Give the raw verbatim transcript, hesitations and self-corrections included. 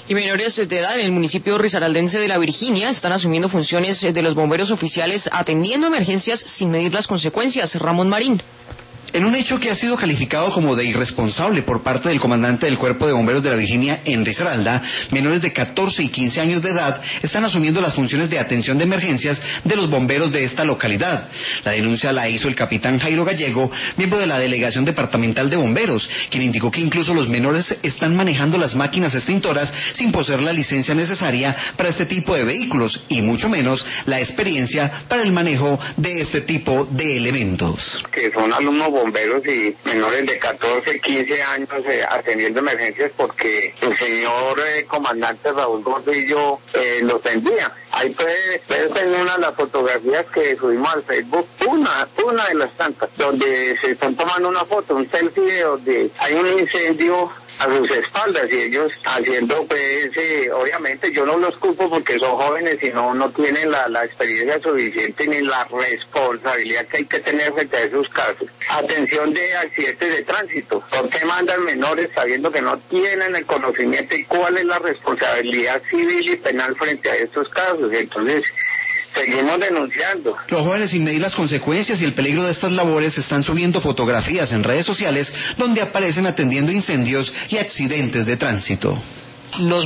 Y menores de edad en el municipio risaraldense de La Virginia están asumiendo funciones de los bomberos oficiales atendiendo emergencias sin medir las consecuencias. Ramón Marín. En un hecho que ha sido calificado como de irresponsable por parte del comandante del Cuerpo de Bomberos de La Virginia en Risaralda, menores de catorce y quince años de edad están asumiendo las funciones de atención de emergencias de los bomberos de esta localidad. La denuncia la hizo el capitán Jairo Gallego, miembro de la Delegación Departamental de Bomberos, quien indicó que incluso los menores están manejando las máquinas extintoras sin poseer la licencia necesaria para este tipo de vehículos y mucho menos la experiencia para el manejo de este tipo de elementos. Que son alumnos bomberos y menores de catorce, quince años eh, atendiendo emergencias porque el señor eh, comandante Raúl Gordillo eh, los envía. Ahí puede ver en una de las fotografías que subimos al Facebook, una, una de las tantas, donde se están tomando una foto, un selfie donde hay un incendio a sus espaldas y ellos haciendo pues eh, obviamente yo no los culpo porque son jóvenes y no, no tienen la, la experiencia suficiente ni la responsabilidad que hay que tener frente a esos casos. Atención de accidentes de tránsito, ¿por qué mandan menores sabiendo que no tienen el conocimiento y cuál es la responsabilidad civil y penal frente a estos casos? Entonces seguimos denunciando. Los jóvenes, sin medir las consecuencias y el peligro de estas labores, están subiendo fotografías en redes sociales donde aparecen atendiendo incendios y accidentes de tránsito. Los